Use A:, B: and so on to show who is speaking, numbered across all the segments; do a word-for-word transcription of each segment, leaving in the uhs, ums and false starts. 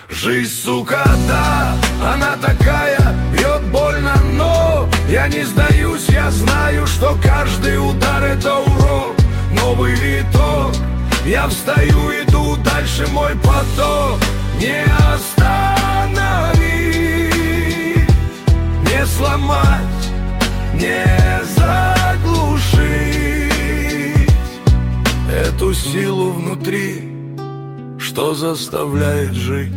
A: Жизнь, сука, да, она такая, бьет больно, но я не сдаюсь, я знаю, что каждый удар это урок, новый виток. Я встаю, иду дальше, мой поток не остановить, не сломать, не заглушить эту силу внутри, что заставляет жить.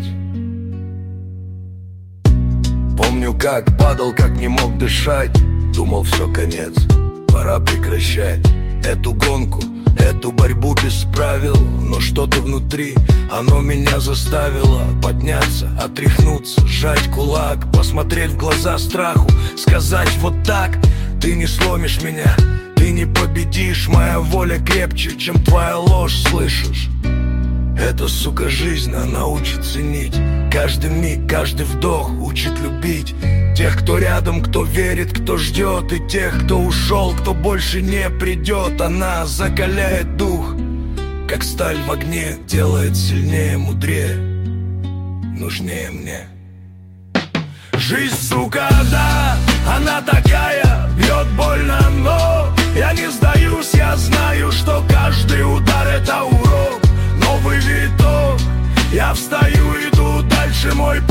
A: Помню, как падал, как не мог дышать, думал, все, конец, пора прекращать эту гонку, эту борьбу без правил. Но что-то внутри, оно меня заставило подняться, отряхнуться, сжать кулак, посмотреть в глаза страху, сказать вот так: ты не сломишь меня, ты не победишь, моя воля крепче, чем твоя ложь, слышишь? Эта, сука, жизнь, она учит ценить каждый миг, каждый вдох, учит любить тех, кто рядом, кто верит, кто ждет, и тех, кто ушел, кто больше не придет. Она закаляет дух, как сталь в огне, делает сильнее, мудрее, нужнее мне. Жизнь, сука, да, она такая, бьет больно, но я не сдаюсь, я знаю, что каждый удар это урок, новый виток. Я встаю, иду дальше, мой